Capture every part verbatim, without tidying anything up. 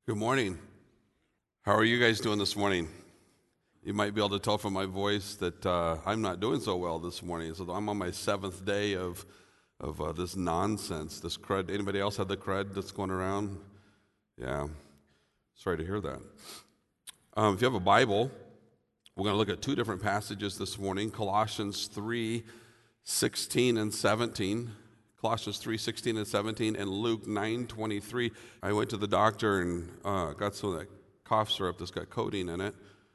Good morning. How are you guys doing this morning? You might be able to tell from my voice that uh, I'm not doing so well this morning. So I'm on my seventh day of of uh, this nonsense, this crud. Anybody else have the crud that's going around? Yeah. Sorry to hear that. Um, if you have a Bible, we're going to look at two different passages this morning: Colossians three sixteen and seventeen. Colossians three sixteen and seventeen, and Luke nine twenty-three. I went to the doctor and uh, got some of that cough syrup that's got codeine in it.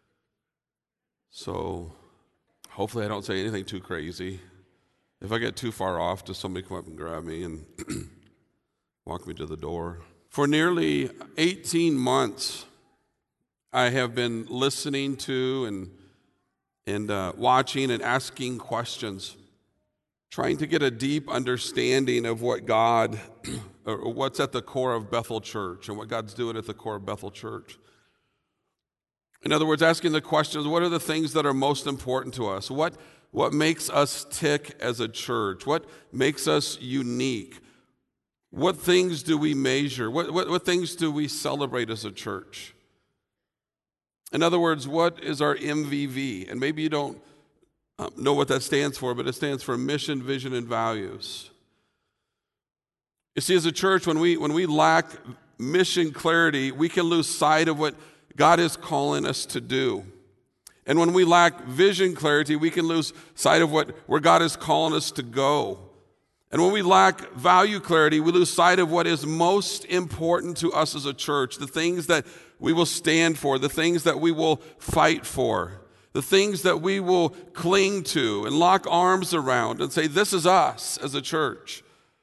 So hopefully I don't say anything too crazy. If I get too far off, just somebody come up and grab me and walk me to the door. For nearly eighteen months, I have been listening to and, and uh, watching and asking questions, trying to get a deep understanding of what God, or what's at the core of Bethel Church and what God's doing at the core of Bethel Church. In other words, asking the questions, what are the things that are most important to us? What, what makes us tick as a church? What makes us unique? What things do we measure? What, what, what things do we celebrate as a church? In other words, what is our M V V? And maybe you don't Um, know what that stands for, but it stands for mission, vision, and values. You see, as a church, when we when we lack mission clarity, we can lose sight of what God is calling us to do. And when we lack vision clarity, we can lose sight of what where God is calling us to go. And when we lack value clarity, we lose sight of what is most important to us as a church, the things that we will stand for, the things that we will fight for, the things that we will cling to and lock arms around and say, this is us as a church.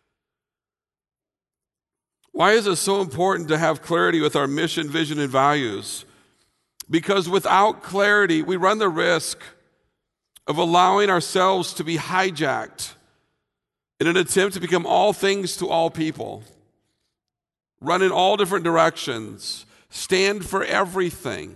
Why is it so important to have clarity with our mission, vision, and values? Because without clarity, we run the risk of allowing ourselves to be hijacked in an attempt to become all things to all people, run in all different directions, stand for everything.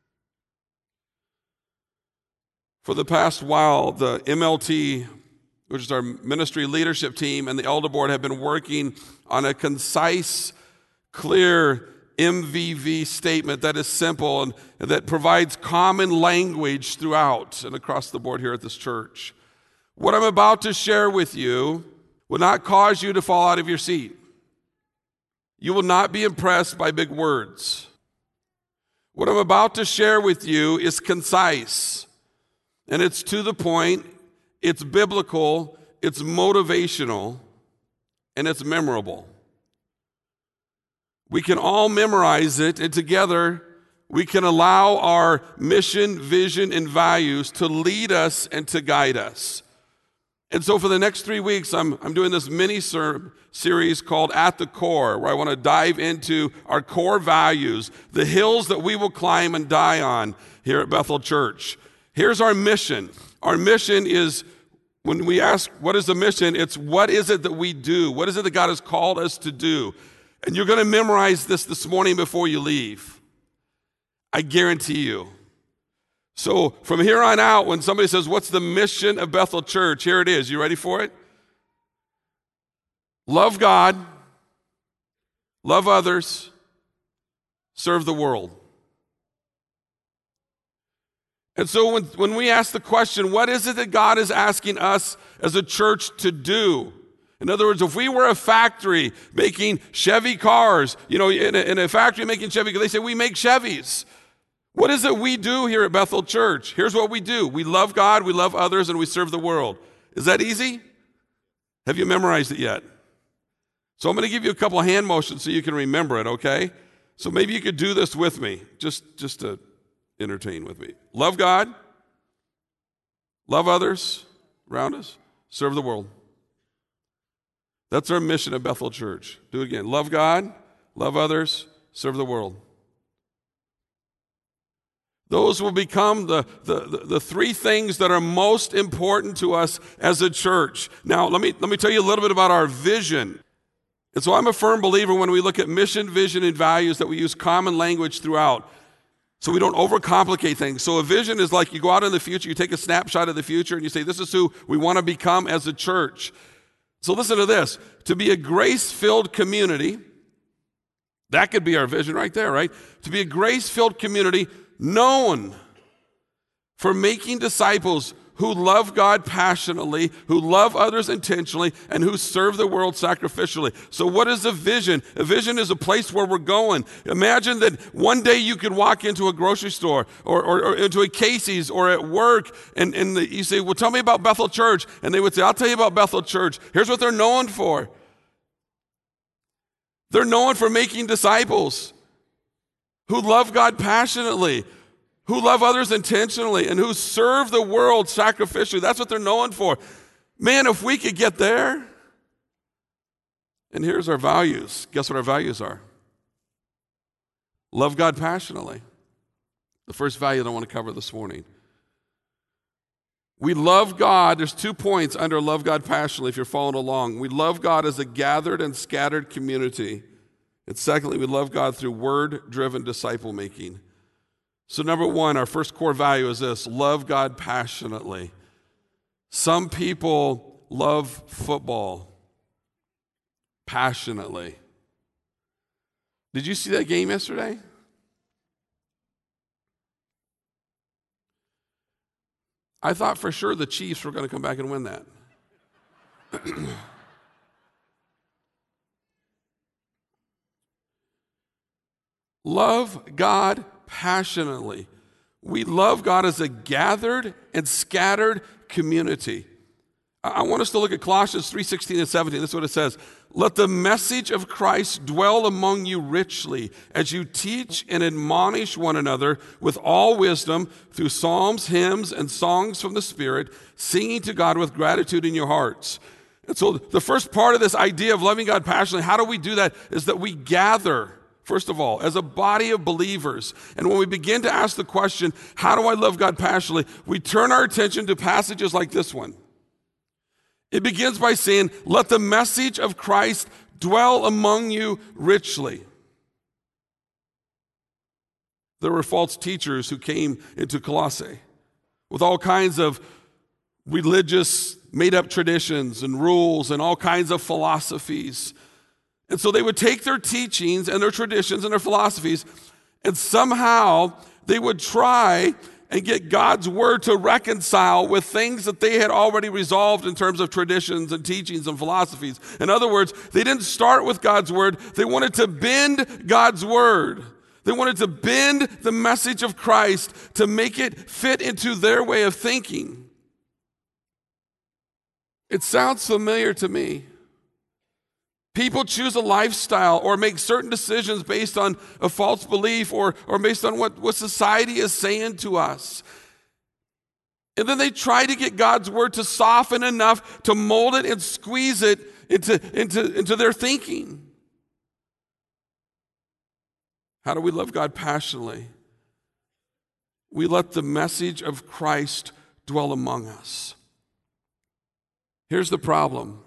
For the past while, the M L T, which is our ministry leadership team, and the elder board have been working on a concise, clear M V V statement that is simple and, and that provides common language throughout and across the board here at this church. What I'm about to share with you will not cause you to fall out of your seat. You will not be impressed by big words. What I'm about to share with you is concise. And it's to the point, it's biblical, it's motivational, and it's memorable. We can all memorize it, and together we can allow our mission, vision, and values to lead us and to guide us. And so for the next three weeks, I'm, I'm doing this mini ser- series called At the Core, where I want to dive into our core values, the hills that we will climb and die on here at Bethel Church. Here's our mission. Our mission is, when we ask, what is the mission? It's what is it that we do? What is it that God has called us to do? And you're going to memorize this this morning before you leave. I guarantee you. So from here on out, when somebody says, what's the mission of Bethel Church? Here it is. You ready for it? Love God, love others, serve the world. And so when, when we ask the question, what is it that God is asking us as a church to do? In other words, if we were a factory making Chevy cars, you know, in a, in a factory making Chevy, they say we make Chevys. What is it we do here at Bethel Church? Here's what we do. We love God, we love others, and we serve the world. Is that easy? Have you memorized it yet? So I'm going to give you a couple of hand motions so you can remember it, okay? So maybe you could do this with me, just, just to entertain with me. Love God, love others around us, serve the world. That's our mission at Bethel Church. Do it again. Love God, love others, serve the world. Those will become the, the, the, the three things that are most important to us as a church. Now, let me, let me tell you a little bit about our vision. And so I'm a firm believer when we look at mission, vision, and values that we use common language throughout, so we don't overcomplicate things. So a vision is like you go out in the future, you take a snapshot of the future, and you say, this is who we want to become as a church. So listen to this. To be a grace-filled community That could be our vision right there, right? To be a grace-filled community known for making disciples who love God passionately, who love others intentionally, and who serve the world sacrificially. So what is a vision? A vision is a place where we're going. Imagine that one day you could walk into a grocery store or, or, or into a Casey's or at work, and, and you say, well, tell me about Bethel Church. And they would say, I'll tell you about Bethel Church. Here's what they're known for. They're known for making disciples who love God passionately, who love others intentionally, and who serve the world sacrificially. That's what they're known for. Man, if we could get there, and here's our values. Guess what our values are? Love God passionately. The first value that I want to cover this morning. We love God. There's two points under love God passionately if you're following along. We love God as a gathered and scattered community. And secondly, we love God through word-driven disciple making. So number one, our first core value is this: love God passionately. Some people love football passionately. Did you see that game yesterday? I thought for sure the Chiefs were going to come back and win that. Love God passionately. We love God as a gathered and scattered community. I want us to look at Colossians three sixteen and seventeen. This is what it says. Let the message of Christ dwell among you richly as you teach and admonish one another with all wisdom through psalms, hymns, and songs from the Spirit, singing to God with gratitude in your hearts. And so the first part of this idea of loving God passionately, how do we do that, is that we gather, first of all, as a body of believers. And when we begin to ask the question, how do I love God passionately, we turn our attention to passages like this one. It begins by saying, let the message of Christ dwell among you richly. There were false teachers who came into Colossae with all kinds of religious made-up traditions and rules and all kinds of philosophies. And so they would take their teachings and their traditions and their philosophies, and somehow they would try and get God's word to reconcile with things that they had already resolved in terms of traditions and teachings and philosophies. In other words, they didn't start with God's word. They wanted to bend God's word. They wanted to bend the message of Christ to make it fit into their way of thinking. It sounds familiar to me. People choose a lifestyle or make certain decisions based on a false belief or, or based on what, what society is saying to us. And then they try to get God's word to soften enough to mold it and squeeze it into, into, into their thinking. How do we love God passionately? We let the message of Christ dwell among us. Here's the problem.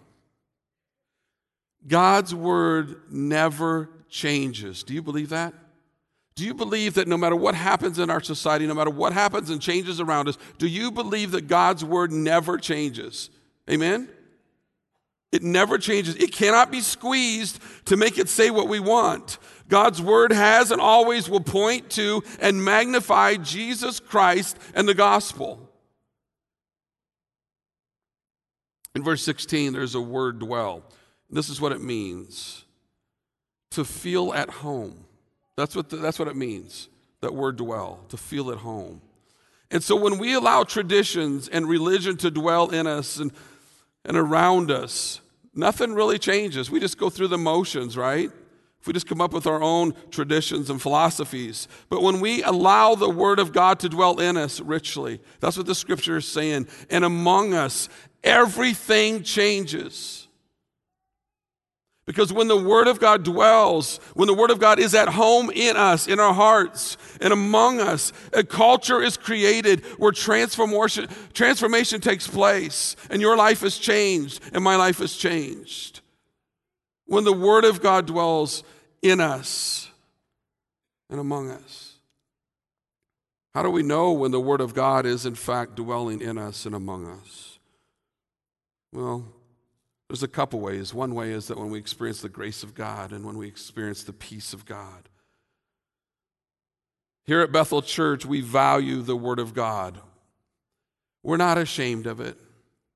God's word never changes. Do you believe that? Do you believe that no matter what happens in our society, no matter what happens and changes around us, do you believe that God's word never changes? Amen? It never changes. It cannot be squeezed to make it say what we want. God's word has and always will point to and magnify Jesus Christ and the gospel. In verse sixteen, there's a word dwell. This is what it means, to feel at home. That's what the, that's what it means, that word dwell, to feel at home. And so when we allow traditions and religion to dwell in us and, and around us, nothing really changes. We just go through the motions, right? If we just come up with our own traditions and philosophies. But when we allow the word of God to dwell in us richly, that's what the scripture is saying, and among us, everything changes. Because when the word of God dwells, when the word of God is at home in us, in our hearts, and among us, a culture is created where transformation, transformation takes place, and your life is changed, and my life is changed. When the word of God dwells in us and among us. How do we know when the word of God is in fact dwelling in us and among us? Well, There's a couple ways. One way is that when we experience the grace of God and when we experience the peace of God. Here at Bethel Church, we value the Word of God. We're not ashamed of it.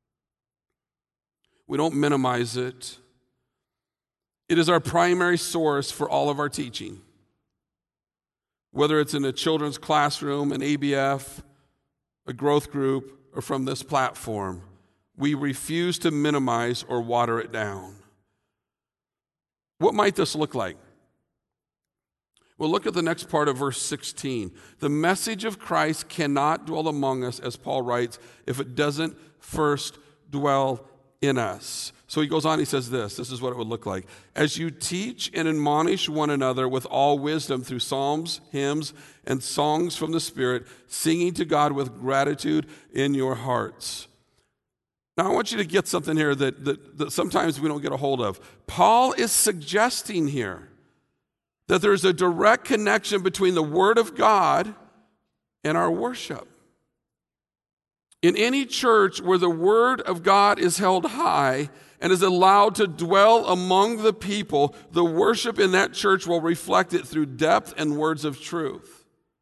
We don't minimize it. It is our primary source for all of our teaching. Whether it's in a children's classroom, an A B F, a growth group, or from this platform, we refuse to minimize or water it down. What might this look like? Well, look at the next part of verse sixteen. The message of Christ cannot dwell among us, as Paul writes, if it doesn't first dwell in us. So he goes on, he says this, this is what it would look like. As you teach and admonish one another with all wisdom through psalms, hymns, and songs from the Spirit, singing to God with gratitude in your hearts. Now I want you to get something here that, that, that sometimes we don't get a hold of. Paul is suggesting here that there's a direct connection between the Word of God and our worship. In any church where the Word of God is held high and is allowed to dwell among the people, the worship in that church will reflect it through depth and words of truth.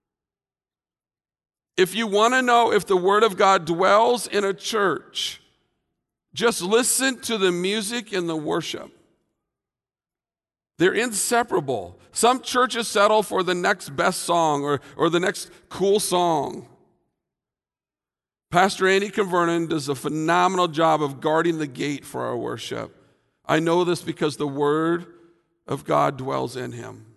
If you want to know if the Word of God dwells in a church, just listen to the music and the worship. They're inseparable. Some churches settle for the next best song or, or the next cool song. Pastor Andy Convernon does a phenomenal job of guarding the gate for our worship. I know this because the Word of God dwells in him.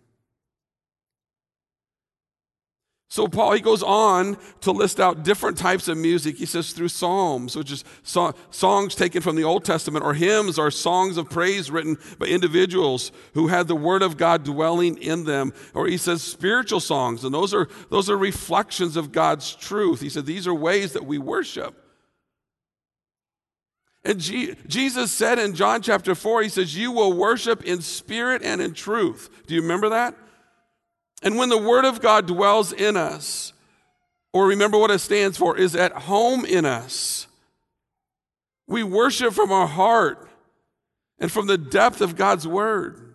So Paul, he goes on to list out different types of music. He says through psalms, which is so- songs taken from the Old Testament, or hymns, or songs of praise written by individuals who had the Word of God dwelling in them. Or he says spiritual songs, and those are, those are reflections of God's truth. He said these are ways that we worship. And G- Jesus said in John chapter four, he says, you will worship in spirit and in truth. Do you remember that? And when the Word of God dwells in us, or remember what it stands for, is at home in us, we worship from our heart and from the depth of God's Word.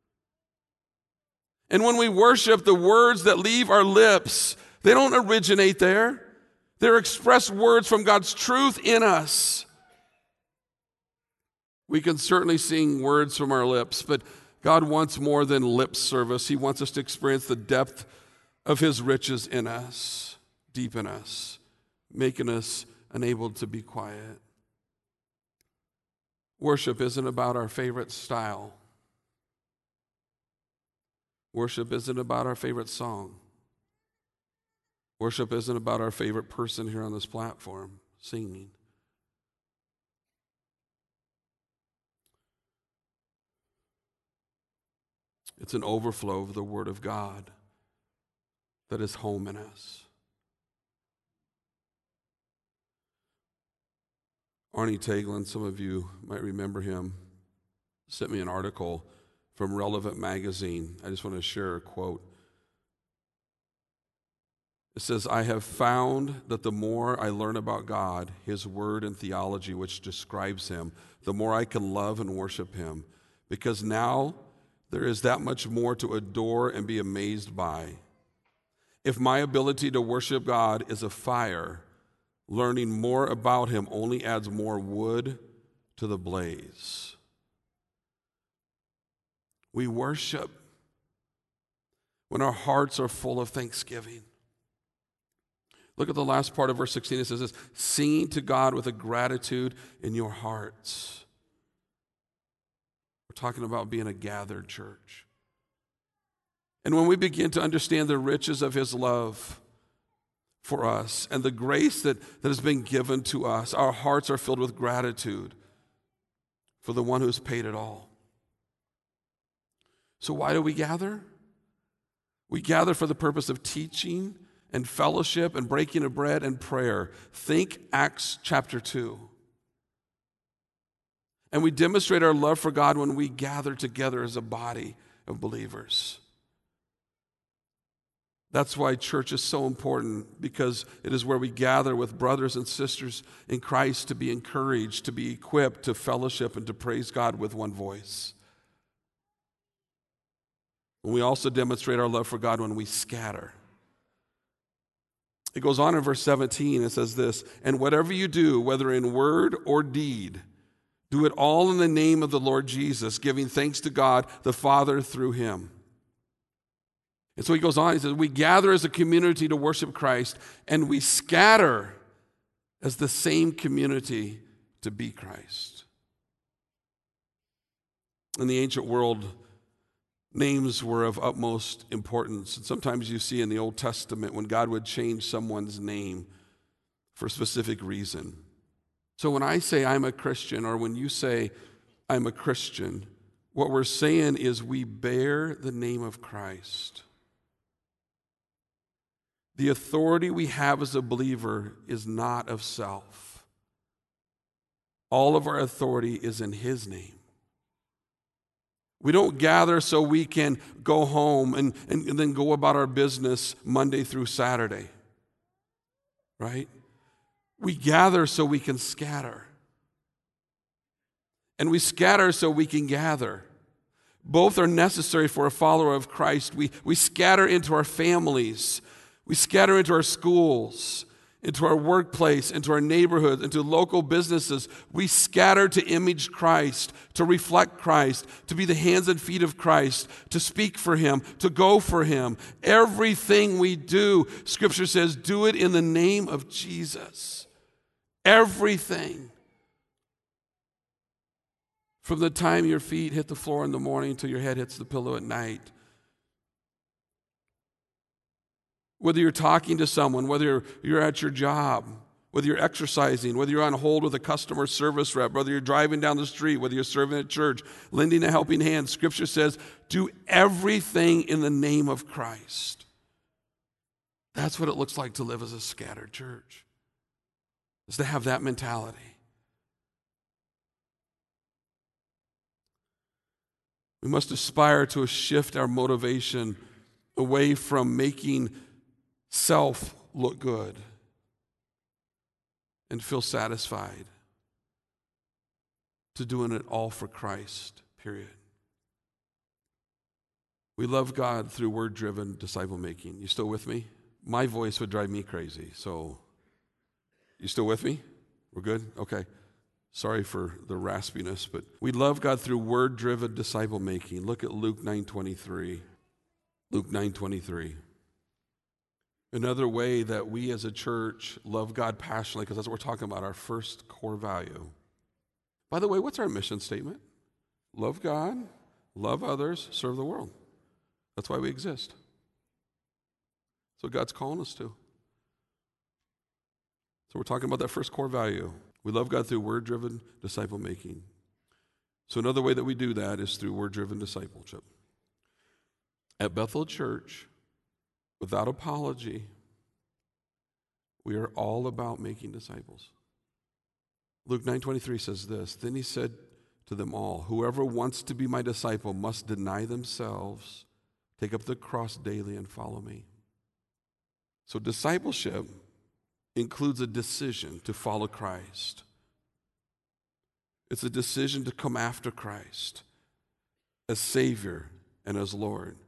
And when we worship, the words that leave our lips, they don't originate there. They're expressed words from God's truth in us. We can certainly sing words from our lips, but God wants more than lip service. He wants us to experience the depth of His riches in us, deep in us, making us unable to be quiet. Worship isn't about our favorite style. Worship isn't about our favorite song. Worship isn't about our favorite person here on this platform singing. It's an overflow of the Word of God that is home in us. Arnie Taglin, some of you might remember him, sent me an article from Relevant Magazine. I just want to share a quote. It says, I have found that the more I learn about God, His Word and theology which describes Him, the more I can love and worship Him, because now there is that much more to adore and be amazed by. If my ability to worship God is a fire, learning more about Him only adds more wood to the blaze. We worship when our hearts are full of thanksgiving. Look at the last part of verse sixteen. It says this, singing to God with a gratitude in your hearts. Talking about being a gathered church. And when we begin to understand the riches of His love for us and the grace that, that has been given to us, our hearts are filled with gratitude for the one who's paid it all. So why do we gather? We gather for the purpose of teaching and fellowship and breaking of bread and prayer. Think Acts chapter two. And we demonstrate our love for God when we gather together as a body of believers. That's why church is so important, because it is where we gather with brothers and sisters in Christ to be encouraged, to be equipped, to fellowship, and to praise God with one voice. And we also demonstrate our love for God when we scatter. It goes on in verse seventeen, it says this, "And whatever you do, whether in word or deed, do it all in the name of the Lord Jesus, giving thanks to God the Father through him." And so he goes on, he says, we gather as a community to worship Christ, and we scatter as the same community to be Christ. In the ancient world, names were of utmost importance. And sometimes you see in the Old Testament when God would change someone's name for a specific reason. So when I say I'm a Christian, or when you say I'm a Christian, what we're saying is we bear the name of Christ. The authority we have as a believer is not of self. All of our authority is in his name. We don't gather so we can go home and, and, and then go about our business Monday through Saturday, right? We gather so we can scatter. And we scatter so we can gather. Both are necessary for a follower of Christ. We, we scatter into our families. We scatter into our schools, into our workplace, into our neighborhoods, into local businesses. We scatter to image Christ, to reflect Christ, to be the hands and feet of Christ, to speak for him, to go for him. Everything we do, Scripture says, do it in the name of Jesus. Everything. From the time your feet hit the floor in the morning until your head hits the pillow at night. Whether you're talking to someone, whether you're, you're at your job, whether you're exercising, whether you're on hold with a customer service rep, whether you're driving down the street, whether you're serving at church, lending a helping hand, Scripture says, do everything in the name of Christ. That's what it looks like to live as a scattered church, is to have that mentality. We must aspire to shift our motivation away from making self look good and feel satisfied to doing it all for Christ, period. We love God through word-driven disciple making. You still with me? My voice would drive me crazy, so you still with me? We're good? Okay. Sorry for the raspiness, but we love God through word-driven disciple making. Look at Luke nine twenty-three. Luke nine twenty-three. Another way that we as a church love God passionately, because that's what we're talking about, our first core value. By the way, what's our mission statement? Love God, love others, serve the world. That's why we exist. That's what God's calling us to. So we're talking about that first core value. We love God through word-driven disciple making. So another way that we do that is through word-driven discipleship. At Bethel Church, without apology, we are all about making disciples. Luke nine twenty-three says this, "Then he said to them all, whoever wants to be my disciple must deny themselves, take up the cross daily, and follow me." So discipleship includes a decision to follow Christ. It's a decision to come after Christ as Savior and as Lord.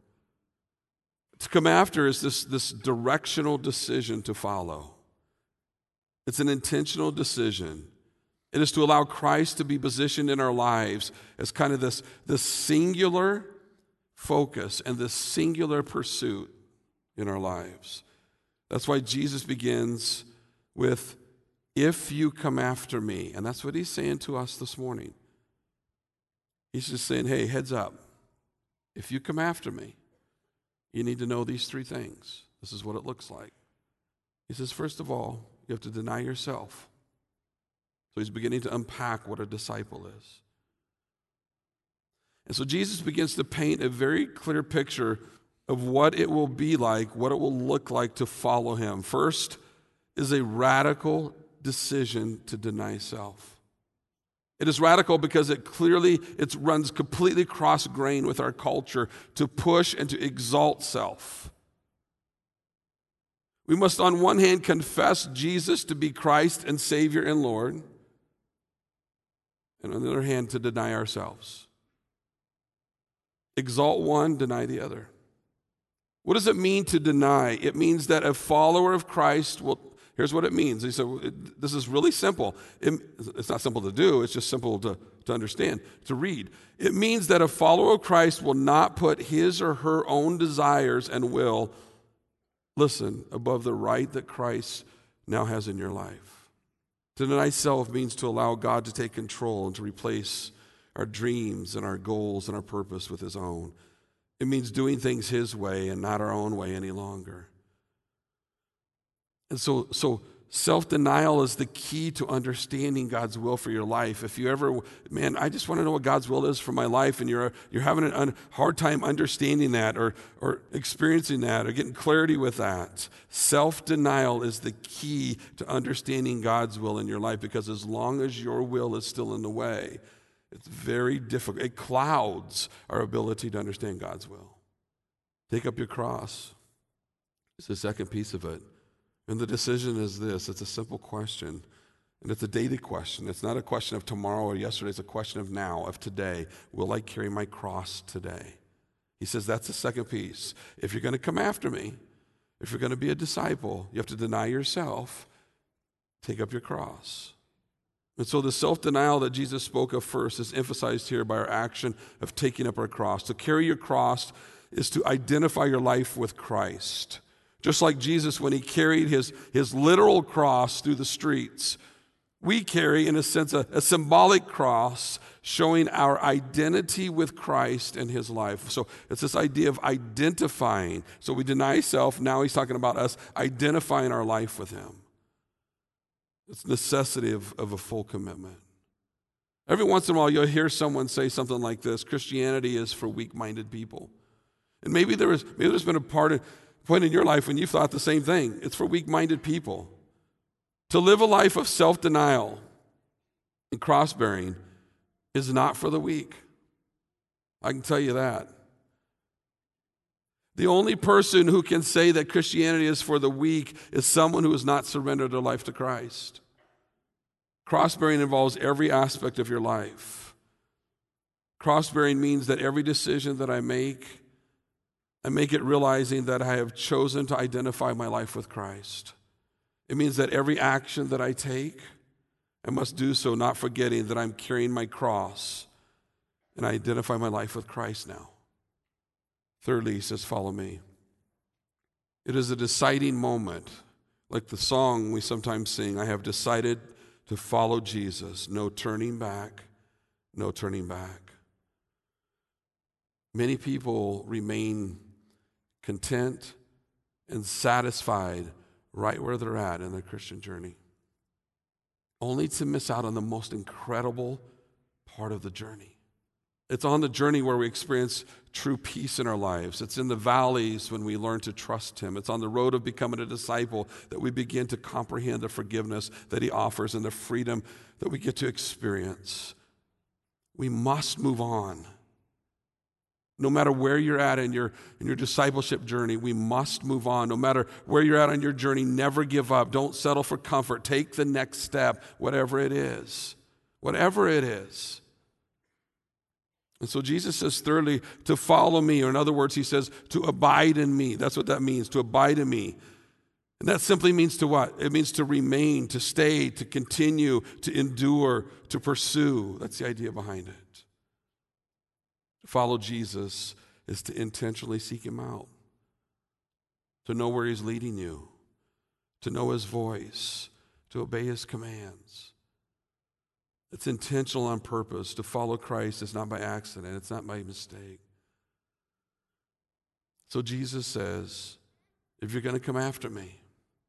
To come after is this, this directional decision to follow. It's an intentional decision. It is to allow Christ to be positioned in our lives as kind of this, this singular focus and this singular pursuit in our lives. That's why Jesus begins with, "If you come after me." And that's what he's saying to us this morning. He's just saying, hey, heads up. If you come after me, you need to know these three things. This is what it looks like. He says, first of all, you have to deny yourself. So he's beginning to unpack what a disciple is. And so Jesus begins to paint a very clear picture of what it will be like, what it will look like to follow him. First is a radical decision to deny self. It is radical because it clearly, it runs completely cross-grain with our culture to push and to exalt self. We must, on one hand, confess Jesus to be Christ and Savior and Lord, and on the other hand, to deny ourselves. Exalt one, deny the other. What does it mean to deny? It means that a follower of Christ will, here's what it means. He said, this is really simple. It, it's not simple to do, it's just simple to, to understand, to read. It means that a follower of Christ will not put his or her own desires and will, listen, above the right that Christ now has in your life. To deny self means to allow God to take control and to replace our dreams and our goals and our purpose with his own. It means doing things his way and not our own way any longer. And so, so self-denial is the key to understanding God's will for your life. If you ever, man, I just want to know what God's will is for my life, and you're you're having a un, hard time understanding that or, or experiencing that or getting clarity with that, self-denial is the key to understanding God's will in your life, because as long as your will is still in the way, it's very difficult. It clouds our ability to understand God's will. Take up your cross. It's the second piece of it. And the decision is this. It's a simple question. And it's a daily question. It's not a question of tomorrow or yesterday. It's a question of now, of today. Will I carry my cross today? He says that's the second piece. If you're going to come after me, if you're going to be a disciple, you have to deny yourself, take up your cross. And so the self-denial that Jesus spoke of first is emphasized here by our action of taking up our cross. To carry your cross is to identify your life with Christ. Just like Jesus, when he carried his, his literal cross through the streets, we carry, in a sense, a, a symbolic cross showing our identity with Christ and his life. So it's this idea of identifying. So we deny self. Now he's talking about us identifying our life with him. It's necessity of, of a full commitment. Every once in a while, you'll hear someone say something like this: Christianity is for weak-minded people. And maybe there is, maybe there's been a part of, point in your life when you've thought the same thing. It's for weak-minded people. To live a life of self-denial and cross-bearing is not for the weak. I can tell you that. The only person who can say that Christianity is for the weak is someone who has not surrendered their life to Christ. Cross-bearing involves every aspect of your life. Cross-bearing means that every decision that I make, I make it realizing that I have chosen to identify my life with Christ. It means that every action that I take, I must do so not forgetting that I'm carrying my cross and I identify my life with Christ now. Thirdly, he says, follow me. It is a deciding moment, like the song we sometimes sing, I have decided to follow Jesus. No turning back, no turning back. Many people remain content and satisfied right where they're at in their Christian journey, only to miss out on the most incredible part of the journey. It's on the journey where we experience true peace in our lives. It's in the valleys when we learn to trust him. It's on the road of becoming a disciple that we begin to comprehend the forgiveness that he offers and the freedom that we get to experience. We must move on. No matter where you're at in your, in your discipleship journey, we must move on. No matter where you're at on your journey, never give up. Don't settle for comfort. Take the next step, whatever it is. Whatever it is. And so Jesus says, thirdly, to follow me, or in other words, he says, to abide in me. That's what that means, to abide in me. And that simply means to what? It means to remain, to stay, to continue, to endure, to pursue. That's the idea behind it. To follow Jesus is to intentionally seek him out, to know where he's leading you, to know his voice, to obey his commands. It's intentional on purpose. To follow Christ is not by accident. It's not by mistake. So Jesus says, if you're going to come after me,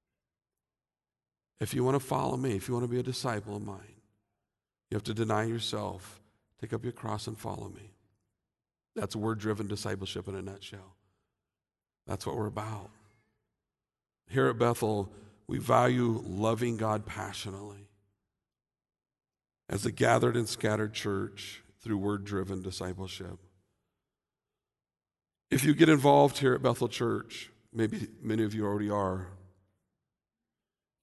if you want to follow me, if you want to be a disciple of mine, you have to deny yourself, take up your cross and follow me. That's word-driven discipleship in a nutshell. That's what we're about. Here at Bethel, we value loving God passionately as a gathered and scattered church through word-driven discipleship. If you get involved here at Bethel Church, maybe many of you already are,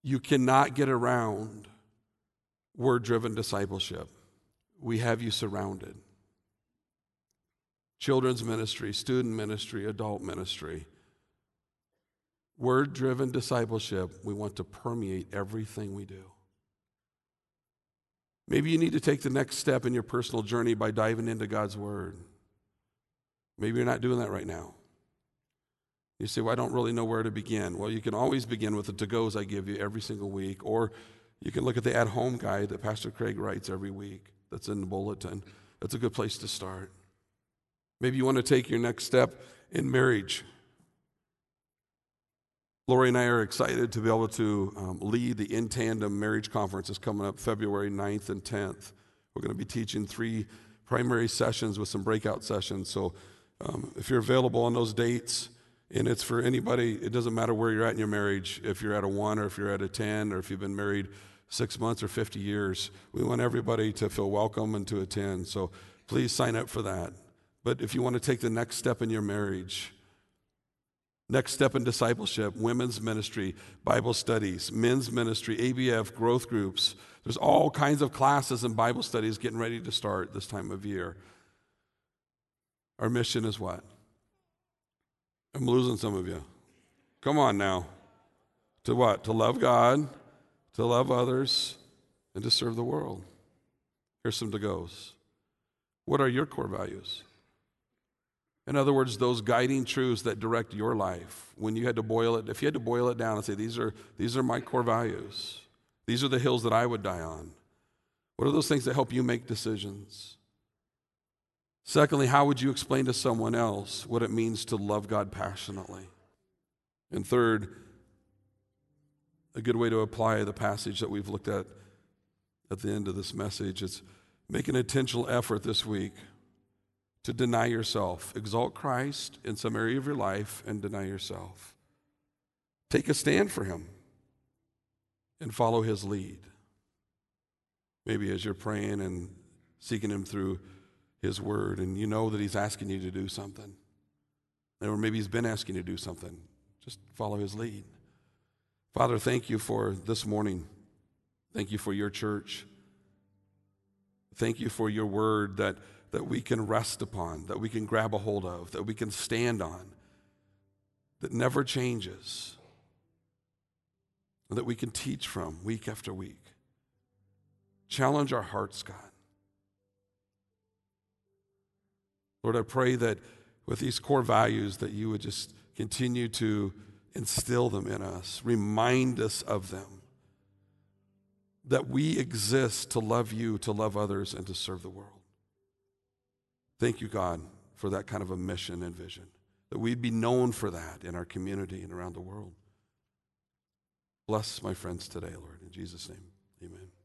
You cannot get around word-driven discipleship. We have you surrounded. Children's ministry, student ministry, adult ministry. Word-driven discipleship, we want to permeate everything we do. Maybe you need to take the next step in your personal journey by diving into God's Word. Maybe you're not doing that right now. You say, well, I don't really know where to begin. Well, you can always begin with the to-goes I give you every single week, or you can look at the at-home guide that Pastor Craig writes every week that's in the bulletin. That's a good place to start. Maybe you want to take your next step in marriage. Lori and I are excited to be able to um, lead the In Tandem Marriage Conference. It's coming up February ninth and tenth. We're going to be teaching three primary sessions with some breakout sessions. So um, if you're available on those dates, and it's for anybody, it doesn't matter where you're at in your marriage, if you're at a one or if you're at a ten or if you've been married six months or fifty years. We want everybody to feel welcome and to attend. So please sign up for that. But if you want to take the next step in your marriage, next step in discipleship, women's ministry, Bible studies, men's ministry, A B F, growth groups. There's all kinds of classes and Bible studies getting ready to start this time of year. Our mission is what? I'm losing some of you. Come on now. To what? To love God, to love others, and to serve the world. Here's some to-goes. What are your core values? In other words, those guiding truths that direct your life. When you had to boil it, if you had to boil it down and say, these are, these are my core values. These are the hills that I would die on. What are those things that help you make decisions? Secondly, how would you explain to someone else what it means to love God passionately? And third, a good way to apply the passage that we've looked at at the end of this message is make an intentional effort this week to deny yourself. Exalt Christ in some area of your life and deny yourself. Take a stand for him and follow his lead. Maybe as you're praying and seeking him through his word and you know that he's asking you to do something, or maybe he's been asking you to do something, just follow his lead. Father, thank you for this morning. Thank you for your church. Thank you for your word that that we can rest upon, that we can grab a hold of, that we can stand on, that never changes, and that we can teach from week after week. Challenge our hearts, God. Lord, I pray that with these core values that you would just continue to instill them in us, remind us of them, that we exist to love you, to love others, and to serve the world. Thank you, God, for that kind of a mission and vision, that we'd be known for that in our community and around the world. Bless my friends today, Lord, in Jesus' name, amen.